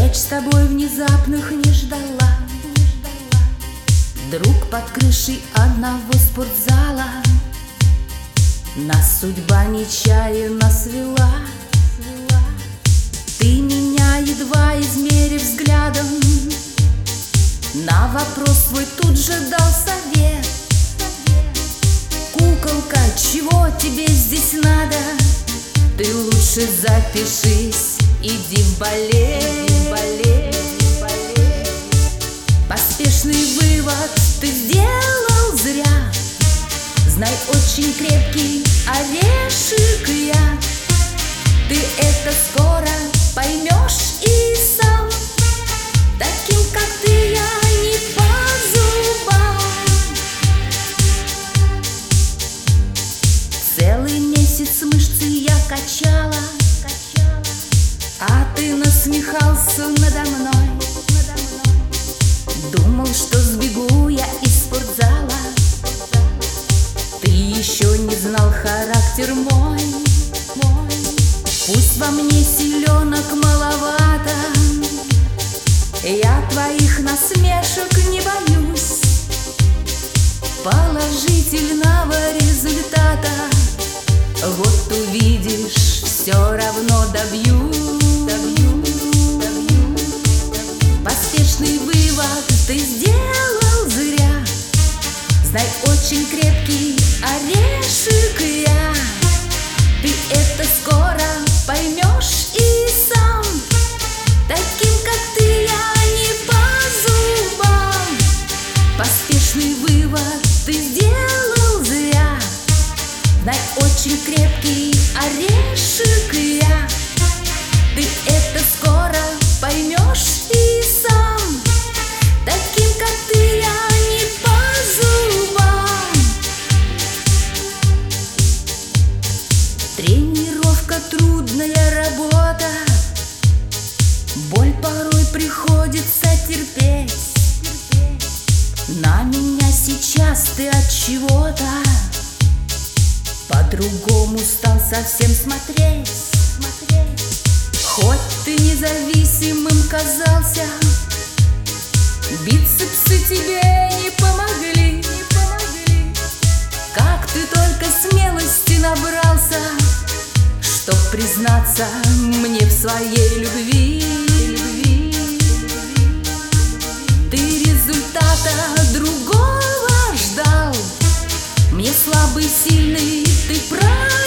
Встреч с тобой внезапных не ждала. Друг под крышей одного спортзала. Нас судьба нечаянно свела. Ты меня, едва измерив взглядом, на вопрос свой тут же дал совет. Куколка, чего тебе здесь надо? Ты лучше запишись, иди в балет. Поспешный вывод ты сделал зря. Знай, очень крепкий орешек я. Ты это скоро поймешь и сам. Таким, как ты, я не по зубам. Целый месяц мышцы я качала, а ты насмехался надо мной. Думал, что сбегу я из спортзала. Ты еще не знал характер мой. Пусть во мне силенок маловато, я твоих насмешек не боюсь. Положительного результата, вот увидишь, все равно добьюсь. Поспешный вывод ты сделал зря. Знай, очень крепкий орешек я. Ты это скоро поймешь и сам. Таким, как ты, я не по зубам. Поспешный вывод ты сделал зря. Знай, очень крепкий орешек я. Ты это скоро поймешь и сам. Таким, как ты, я не по зубам. Тренировка — трудная работа. Боль порой приходится терпеть. На меня сейчас ты от чего-то по-другому стал совсем смотреть. Хоть ты независимым казался, бицепсы тебе не помогли. Как ты только смелости набрался, чтоб признаться мне в своей любви. Ты результата другого ждал. Мне слабый, сильный, ты прав.